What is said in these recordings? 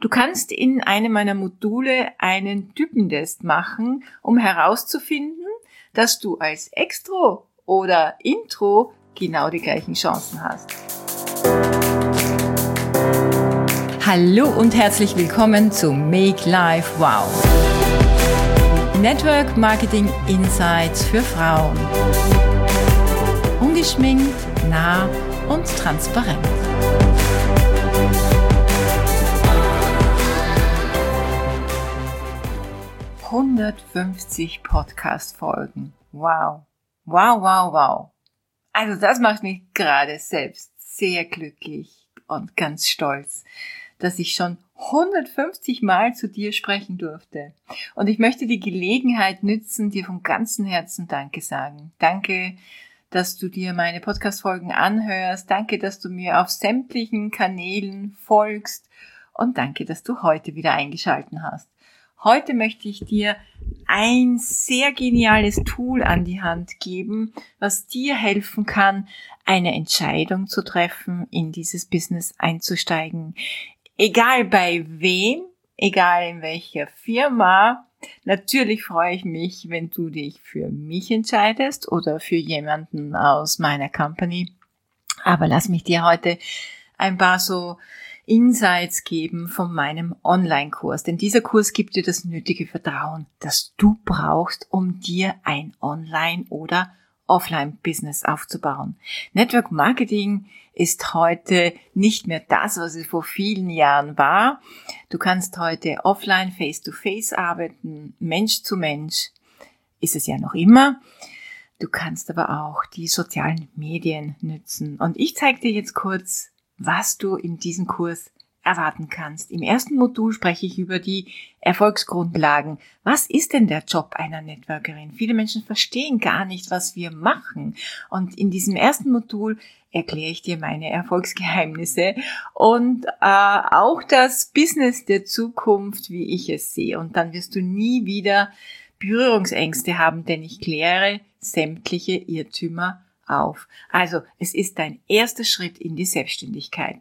Du kannst in einem meiner Module einen Typentest machen, um herauszufinden, dass du als Extro oder Intro genau die gleichen Chancen hast. Hallo und herzlich willkommen zu Make Life Wow. Network Marketing Insights für Frauen. Ungeschminkt, nah und transparent. ...150 Podcast-Folgen. Wow. Wow. Also das macht mich gerade selbst sehr glücklich und ganz stolz, dass ich schon 150 Mal zu dir sprechen durfte. Und ich möchte die Gelegenheit nützen, dir von ganzem Herzen Danke sagen. Danke, dass du dir meine Podcast-Folgen anhörst. Danke, dass du mir auf sämtlichen Kanälen folgst. Und danke, dass du heute wieder eingeschaltet hast. Heute möchte ich dir ein sehr geniales Tool an die Hand geben, was dir helfen kann, eine Entscheidung zu treffen, in dieses Business einzusteigen. Egal bei wem, egal in welcher Firma. Natürlich freue ich mich, wenn du dich für mich entscheidest oder für jemanden aus meiner Company. Aber lass mich dir heute ein paar so Insights geben von meinem Online-Kurs. Denn dieser Kurs gibt dir das nötige Vertrauen, das du brauchst, um dir ein Online- oder Offline-Business aufzubauen. Network Marketing ist heute nicht mehr das, was es vor vielen Jahren war. Du kannst heute offline, face-to-face arbeiten, Mensch zu Mensch. Ist es ja noch immer. Du kannst aber auch die sozialen Medien nutzen. Und ich zeige dir jetzt kurz, was du in diesem Kurs erwarten kannst. Im ersten Modul spreche ich über die Erfolgsgrundlagen. Was ist denn der Job einer Networkerin? Viele Menschen verstehen gar nicht, was wir machen. Und in diesem ersten Modul erkläre ich dir meine Erfolgsgeheimnisse und auch das Business der Zukunft, wie ich es sehe. Und dann wirst du nie wieder Berührungsängste haben, denn ich kläre sämtliche Irrtümer auf. Also, es ist dein erster Schritt in die Selbstständigkeit.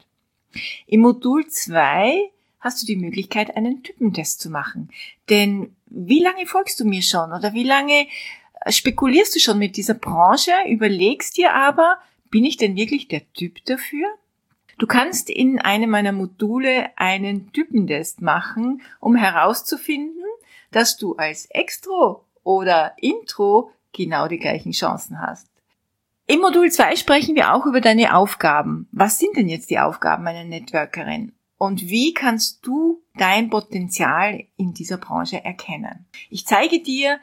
Im Modul 2 hast du die Möglichkeit, einen Typentest zu machen. Denn wie lange folgst du mir schon oder wie lange spekulierst du schon mit dieser Branche, überlegst dir aber, bin ich denn wirklich der Typ dafür? Du kannst in einem meiner Module einen Typentest machen, um herauszufinden, dass du als Extro oder Intro genau die gleichen Chancen hast. Im Modul 2 sprechen wir auch über deine Aufgaben. Was sind denn jetzt die Aufgaben einer Networkerin? Und wie kannst du dein Potenzial in dieser Branche erkennen? Ich zeige dir,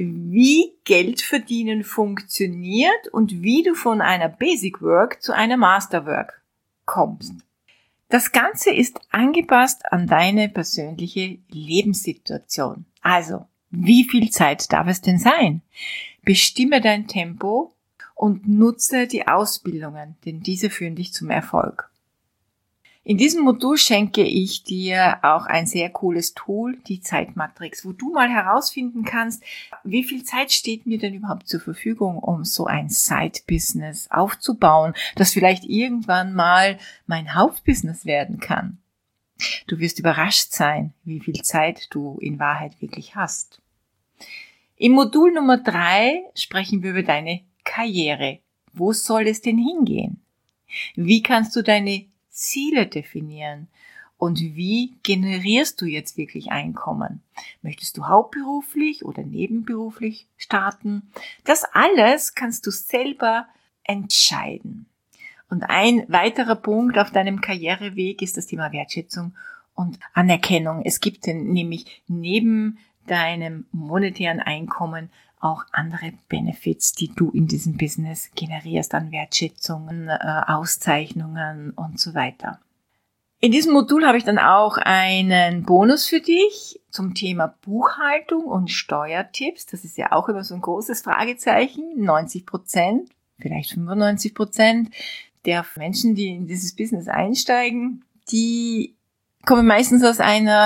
wie Geld verdienen funktioniert und wie du von einer Basic Work zu einer Master Work kommst. Das Ganze ist angepasst an deine persönliche Lebenssituation. Also, wie viel Zeit darf es denn sein? Bestimme dein Tempo und nutze die Ausbildungen, denn diese führen dich zum Erfolg. In diesem Modul schenke ich dir auch ein sehr cooles Tool, die Zeitmatrix, wo du mal herausfinden kannst, wie viel Zeit steht mir denn überhaupt zur Verfügung, um so ein Side-Business aufzubauen, das vielleicht irgendwann mal mein Hauptbusiness werden kann. Du wirst überrascht sein, wie viel Zeit du in Wahrheit wirklich hast. Im Modul Nummer 3 sprechen wir über deine Karriere. Wo soll es denn hingehen? Wie kannst du deine Ziele definieren? Und wie generierst du jetzt wirklich Einkommen? Möchtest du hauptberuflich oder nebenberuflich starten? Das alles kannst du selber entscheiden. Und ein weiterer Punkt auf deinem Karriereweg ist das Thema Wertschätzung und Anerkennung. Es gibt nämlich neben deinem monetären Einkommen auch andere Benefits, die du in diesem Business generierst an Wertschätzungen, Auszeichnungen und so weiter. In diesem Modul habe ich dann auch einen Bonus für dich zum Thema Buchhaltung und Steuertipps. Das ist ja auch immer so ein großes Fragezeichen. 90%, vielleicht 95% der Menschen, die in dieses Business einsteigen, die kommen meistens aus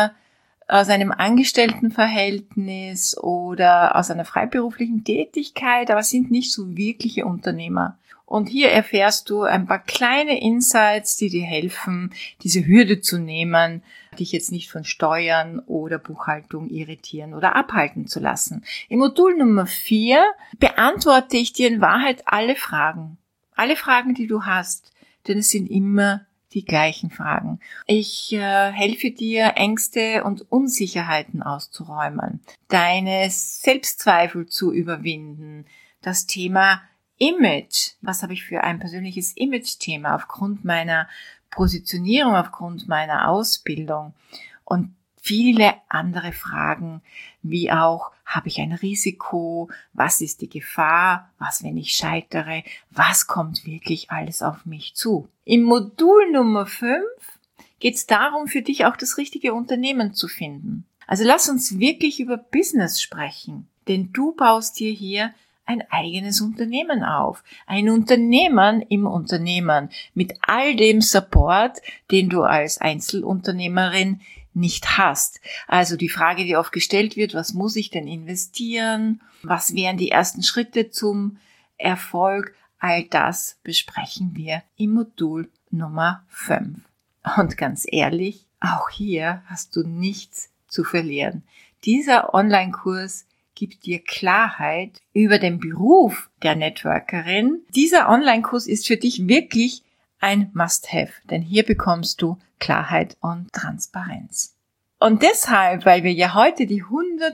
einem Angestelltenverhältnis oder aus einer freiberuflichen Tätigkeit, aber sind nicht so wirkliche Unternehmer. Und hier erfährst du ein paar kleine Insights, die dir helfen, diese Hürde zu nehmen, dich jetzt nicht von Steuern oder Buchhaltung irritieren oder abhalten zu lassen. Im Modul Nummer 4 beantworte ich dir in Wahrheit alle Fragen, die du hast, denn es sind immer die gleichen Fragen. Ich helfe dir, Ängste und Unsicherheiten auszuräumen, deine Selbstzweifel zu überwinden, das Thema Image. Was habe ich für ein persönliches Image-Thema aufgrund meiner Positionierung, aufgrund meiner Ausbildung und viele andere Fragen, wie auch, habe ich ein Risiko? Was ist die Gefahr? Was, wenn ich scheitere? Was kommt wirklich alles auf mich zu? Im Modul Nummer 5 geht es darum, für dich auch das richtige Unternehmen zu finden. Also lass uns wirklich über Business sprechen, denn du baust dir hier ein eigenes Unternehmen auf. Ein Unternehmen im Unternehmen mit all dem Support, den du als Einzelunternehmerin nicht hast. Also die Frage, die oft gestellt wird, was muss ich denn investieren? Was wären die ersten Schritte zum Erfolg? All das besprechen wir im Modul Nummer 5. Und ganz ehrlich, auch hier hast du nichts zu verlieren. Dieser Online-Kurs gibt dir Klarheit über den Beruf der Networkerin. Dieser Online-Kurs ist für dich wirklich ein Must-Have, denn hier bekommst du Klarheit und Transparenz. Und deshalb, weil wir ja heute die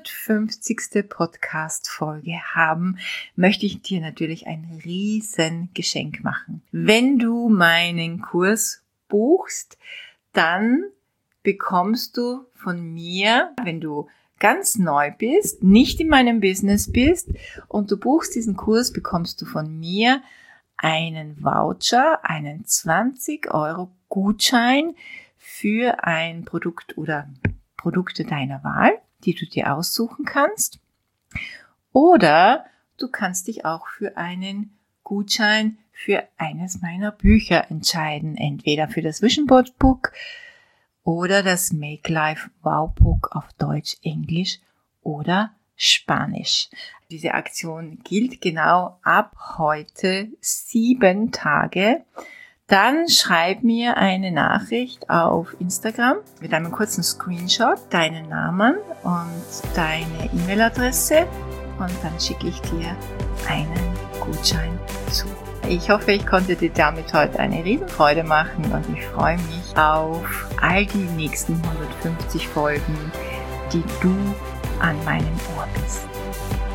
150. Podcast-Folge haben, möchte ich dir natürlich ein riesen Geschenk machen. Wenn du meinen Kurs buchst, dann bekommst du von mir, wenn du ganz neu bist, nicht in meinem Business bist und du buchst diesen Kurs, bekommst du von mir einen Voucher, einen 20 € Gutschein für ein Produkt oder Produkte deiner Wahl, die du dir aussuchen kannst. Oder du kannst dich auch für einen Gutschein für eines meiner Bücher entscheiden, entweder für das Vision Board Book oder das Make Life Wow Book auf Deutsch, Englisch oder Spanisch. Diese Aktion gilt genau ab heute 7 Tage. Dann schreib mir eine Nachricht auf Instagram mit einem kurzen Screenshot, deinen Namen und deine E-Mail-Adresse und dann schicke ich dir einen Gutschein zu. Ich hoffe, ich konnte dir damit heute eine Riesenfreude machen und ich freue mich auf all die nächsten 150 Folgen, die du an meinem Ohr bist.